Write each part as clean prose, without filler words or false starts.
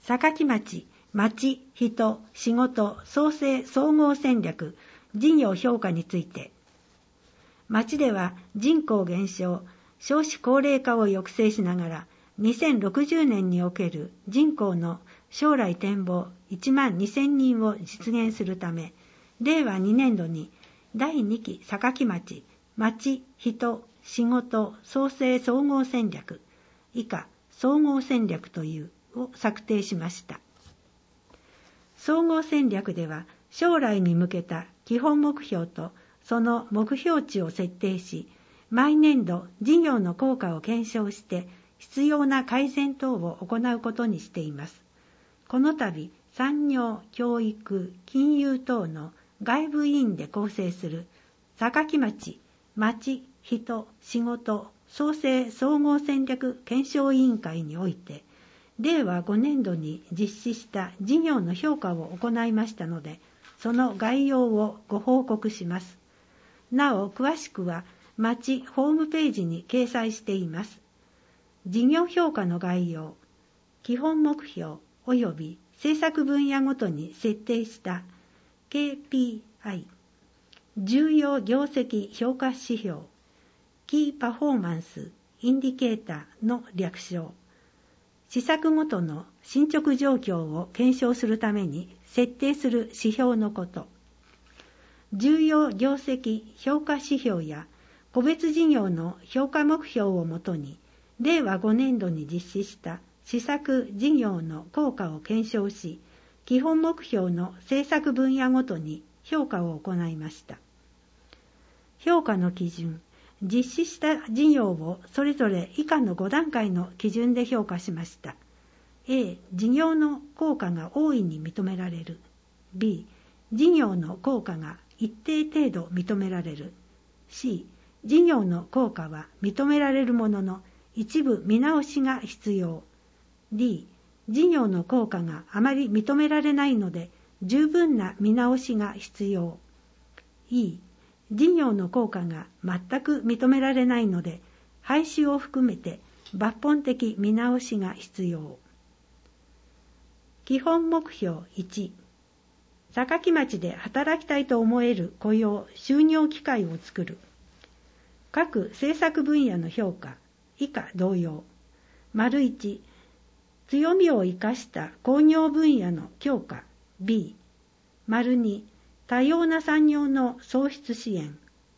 榊町、町、人、仕事、創生総合戦略、事業評価について、町では人口減少、少子高齢化を抑制しながら、2060年における人口の将来展望1万2000人を実現するため、令和2年度に第2期榊町、町、人、仕事、創生総合戦略、以下総合戦略というを策定しました。総合戦略では将来に向けた基本目標とその目標値を設定し、毎年度事業の効果を検証して必要な改善等を行うことにしています。この度、産業、教育、金融等の外部委員で構成する榊町、町、人、仕事、創生総合戦略検証委員会において、令和5年度に実施した事業の評価を行いましたので、その概要をご報告します。なお、詳しくは町ホームページに掲載しています。事業評価の概要、基本目標及び政策分野ごとに設定した KPI、重要業績評価指標、キーパフォーマンスインディケーターの略称、施策ごとの進捗状況を検証するために設定する指標のこと、重要業績評価指標や個別事業の評価目標をもとに、令和5年度に実施した施策事業の効果を検証し、基本目標の政策分野ごとに評価を行いました。評価の基準、実施した事業をそれぞれ以下の5段階の基準で評価しました。A、事業の効果が大いに認められる。B、事業の効果が一定程度認められる。C、事業の効果は認められるものの一部見直しが必要。D、事業の効果があまり認められないので十分な見直しが必要。E、事業の効果が全く認められないので廃止を含めて抜本的見直しが必要。基本目標1、榊町で働きたいと思える雇用・就業機会を作る。各政策分野の評価、以下同様。1、強みを生かした工業分野の強化 B、2、多様な産業の創出支援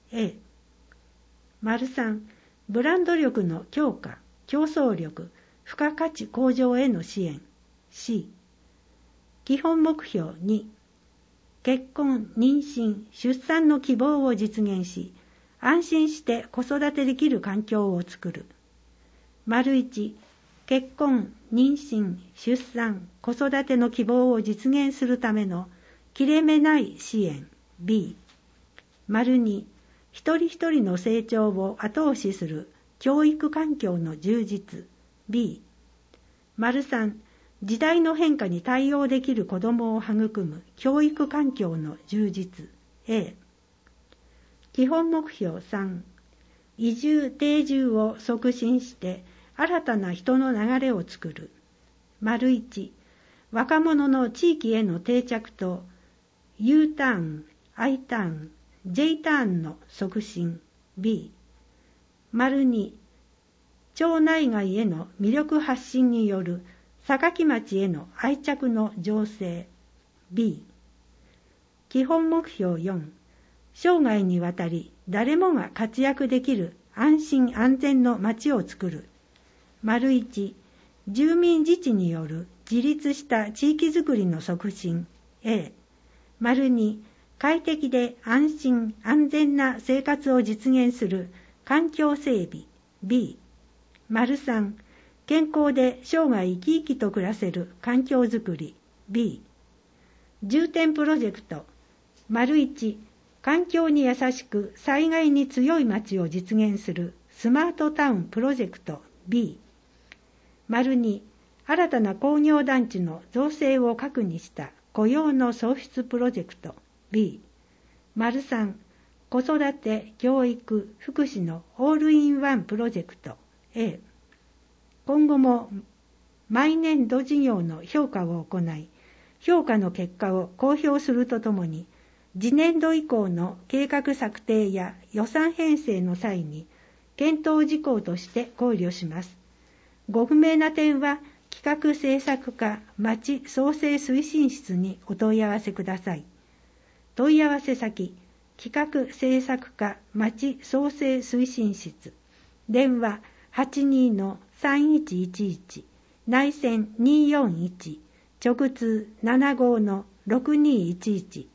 A、3、ブランド力の強化、競争力、付加価値向上への支援 C、基本目標2、結婚、妊娠、出産の希望を実現し、安心して子育てできる環境を作る。1、結婚、妊娠、出産、子育ての希望を実現するための切れ目ない支援 B、2、一人一人の成長を後押しする教育環境の充実 B、3、時代の変化に対応できる子どもを育む教育環境の充実 A、基本目標3、移住・定住を促進して新たな人の流れを作る。1、若者の地域への定着と U ターン、I ターン、J ターンの促進 B、2、町内外への魅力発信による榊町への愛着の醸成 B、基本目標4、生涯にわたり誰もが活躍できる安心安全の町を作る。1、住民自治による自立した地域づくりの促進 A、2、快適で安心安全な生活を実現する環境整備 B、3、健康で生涯生き生きと暮らせる環境づくり B、重点プロジェクト 1、環境に優しく災害に強い町を実現するスマートタウンプロジェクト B、2、新たな工業団地の造成を核にした雇用の創出プロジェクト B、3、子育て、教育、福祉のオールインワンプロジェクト A。今後も毎年度事業の評価を行い、評価の結果を公表するとともに、次年度以降の計画策定や予算編成の際に、検討事項として考慮します。ご不明な点は、企画政策課町創生推進室にお問い合わせください。問い合わせ先、企画政策課町創生推進室、電話 82-3111、内線241、直通75-6211